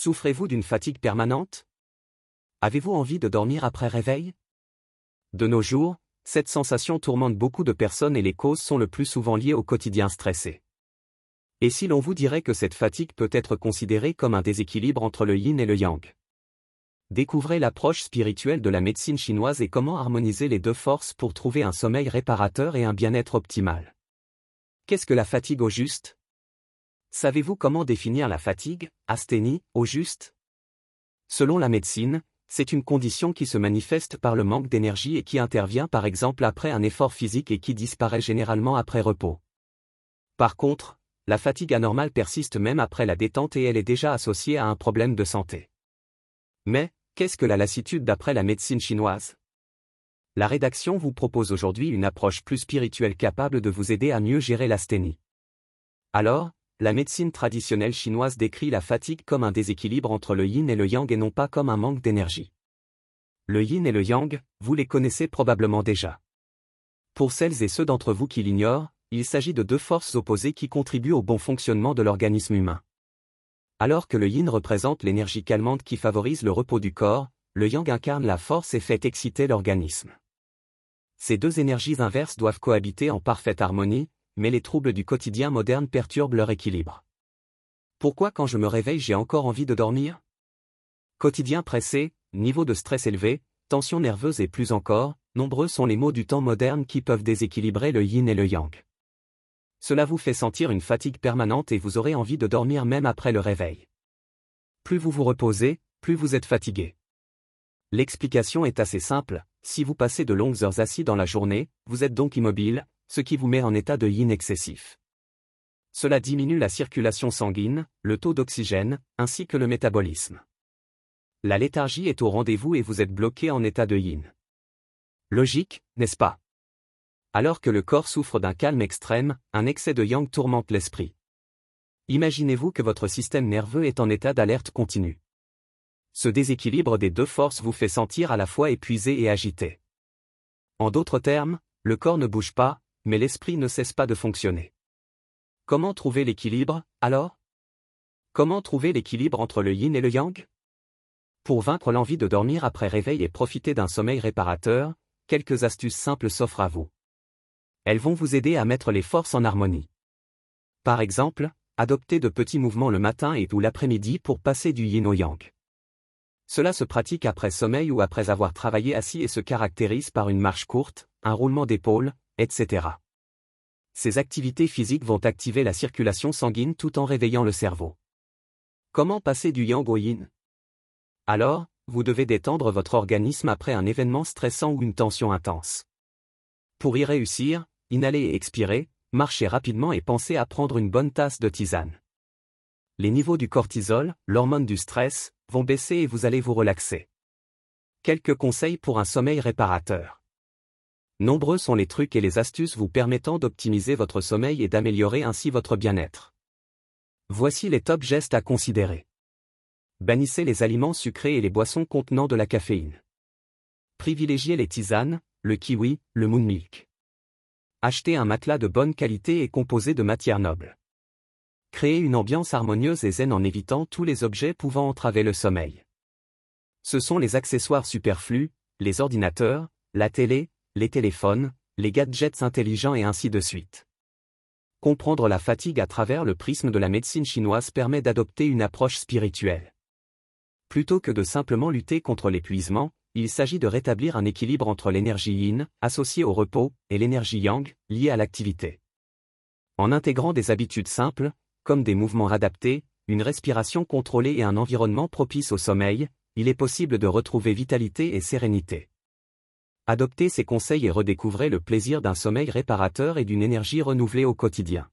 Souffrez-vous d'une fatigue permanente? Avez-vous envie de dormir après réveil? De nos jours, cette sensation tourmente beaucoup de personnes et les causes sont le plus souvent liées au quotidien stressé. Et si l'on vous dirait que cette fatigue peut être considérée comme un déséquilibre entre le yin et le yang? Découvrez l'approche spirituelle de la médecine chinoise et comment harmoniser les deux forces pour trouver un sommeil réparateur et un bien-être optimal. Qu'est-ce que la fatigue au juste? Savez-vous comment définir la fatigue, asthénie, au juste? Selon la médecine, c'est une condition qui se manifeste par le manque d'énergie et qui intervient par exemple après un effort physique et qui disparaît généralement après repos. Par contre, la fatigue anormale persiste même après la détente et elle est déjà associée à un problème de santé. Mais, qu'est-ce que la lassitude d'après la médecine chinoise? La rédaction vous propose aujourd'hui une approche plus spirituelle capable de vous aider à mieux gérer l'asthénie. Alors, la médecine traditionnelle chinoise décrit la fatigue comme un déséquilibre entre le yin et le yang et non pas comme un manque d'énergie. Le yin et le yang, vous les connaissez probablement déjà. Pour celles et ceux d'entre vous qui l'ignorent, il s'agit de deux forces opposées qui contribuent au bon fonctionnement de l'organisme humain. Alors que le yin représente l'énergie calmante qui favorise le repos du corps, le yang incarne la force et fait exciter l'organisme. Ces deux énergies inverses doivent cohabiter en parfaite harmonie, mais les troubles du quotidien moderne perturbent leur équilibre. Pourquoi quand je me réveille j'ai encore envie de dormir? Quotidien pressé, niveau de stress élevé, tension nerveuse et plus encore, nombreux sont les maux du temps moderne qui peuvent déséquilibrer le yin et le yang. Cela vous fait sentir une fatigue permanente et vous aurez envie de dormir même après le réveil. Plus vous vous reposez, plus vous êtes fatigué. L'explication est assez simple, si vous passez de longues heures assis dans la journée, vous êtes donc immobile, ce qui vous met en état de yin excessif. Cela diminue la circulation sanguine, le taux d'oxygène, ainsi que le métabolisme. La léthargie est au rendez-vous et vous êtes bloqué en état de yin. Logique, n'est-ce pas? Alors que le corps souffre d'un calme extrême, un excès de yang tourmente l'esprit. Imaginez-vous que votre système nerveux est en état d'alerte continue. Ce déséquilibre des deux forces vous fait sentir à la fois épuisé et agité. En d'autres termes, le corps ne bouge pas, mais l'esprit ne cesse pas de fonctionner. Comment trouver l'équilibre, alors? Comment trouver l'équilibre entre le yin et le yang? Pour vaincre l'envie de dormir après réveil et profiter d'un sommeil réparateur, quelques astuces simples s'offrent à vous. Elles vont vous aider à mettre les forces en harmonie. Par exemple, adoptez de petits mouvements le matin et ou l'après-midi pour passer du yin au yang. Cela se pratique après sommeil ou après avoir travaillé assis et se caractérise par une marche courte, un roulement d'épaule, etc. Ces activités physiques vont activer la circulation sanguine tout en réveillant le cerveau. Comment passer du yang au yin? Alors, vous devez détendre votre organisme après un événement stressant ou une tension intense. Pour y réussir, inhalez et expirez, marchez rapidement et pensez à prendre une bonne tasse de tisane. Les niveaux du cortisol, l'hormone du stress, vont baisser et vous allez vous relaxer. Quelques conseils pour un sommeil réparateur. Nombreux sont les trucs et les astuces vous permettant d'optimiser votre sommeil et d'améliorer ainsi votre bien-être. Voici les top gestes à considérer. Bannissez les aliments sucrés et les boissons contenant de la caféine. Privilégiez les tisanes, le kiwi, le moon milk. Achetez un matelas de bonne qualité et composé de matières nobles. Créez une ambiance harmonieuse et zen en évitant tous les objets pouvant entraver le sommeil. Ce sont les accessoires superflus, les ordinateurs, la télé, les téléphones, les gadgets intelligents et ainsi de suite. Comprendre la fatigue à travers le prisme de la médecine chinoise permet d'adopter une approche spirituelle. Plutôt que de simplement lutter contre l'épuisement, il s'agit de rétablir un équilibre entre l'énergie yin, associée au repos, et l'énergie yang, liée à l'activité. En intégrant des habitudes simples, comme des mouvements adaptés, une respiration contrôlée et un environnement propice au sommeil, il est possible de retrouver vitalité et sérénité. Adoptez ces conseils et redécouvrez le plaisir d'un sommeil réparateur et d'une énergie renouvelée au quotidien.